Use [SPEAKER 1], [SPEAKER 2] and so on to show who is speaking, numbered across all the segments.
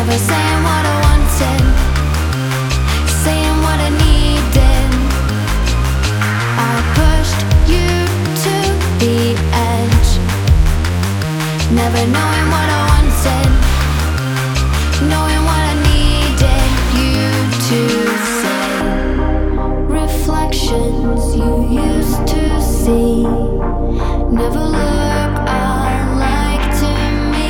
[SPEAKER 1] Never saying what I wanted, saying what I needed. I pushed you to the edge, never knowing what I wanted, knowing what I needed you to say. Reflections you used to see never look alike to me.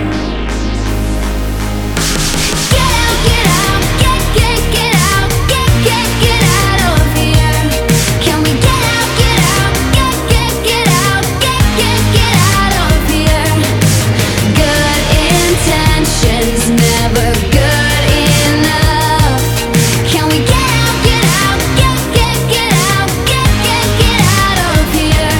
[SPEAKER 1] Get out, get out, get out, get out of here. Can we get out, get out, get out, get out of here? Good intentions, never good enough. Can we get out, get out, get out, get out of here?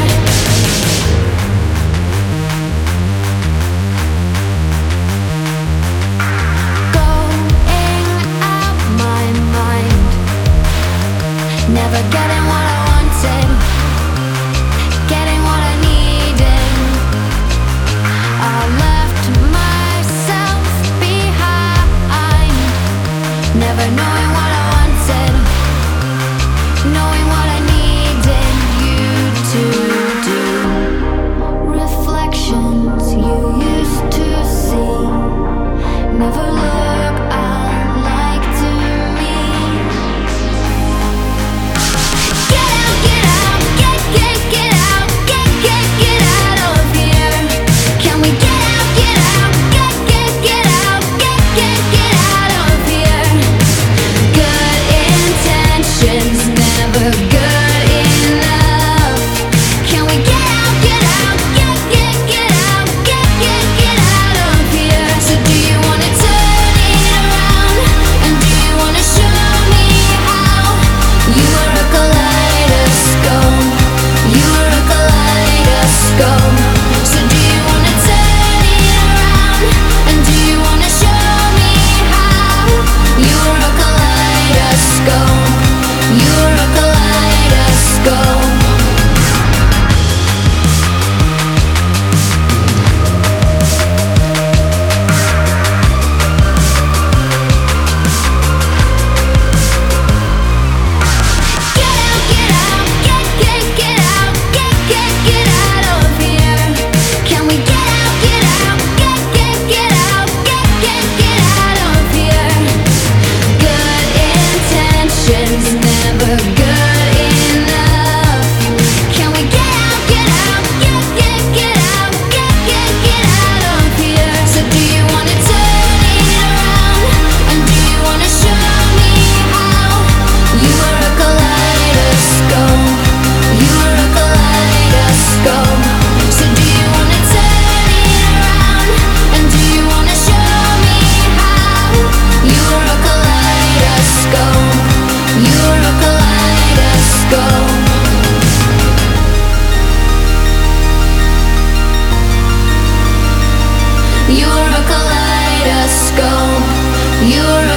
[SPEAKER 1] Going out my mind, never getting what I wanted, getting what I needed. I left myself behind, never knowing what I wanted, knowing what I needed you to do. Reflections you used to see never look alike to me. Get out, get out, get out, get out of here. Can we get out, get out, get out, get out of here? Good intentions, never good enough. Can we get out, get out, get out, get out of here? So do you wanna turn it around, and do you wanna show me how? You are a kaleidoscope, you are a kaleidoscope. So do you wanna turn it around, and do you wanna show me how? You are a kaleidoscope, you are a kaleidoscope. Get out, get out, get out of here. Can we get out, get out, get out, get out of here? Good intentions, never good enough. Can we get out, get out, get out, get out of here? So do you wanna turn it around, and do you wanna show me how? You are a kaleidoscope, you are a kaleidoscope. So do you wanna turn it around, and do you wanna show me how? You are a kaleidoscope, you are a kaleidoscope. You're a kaleidoscope, you're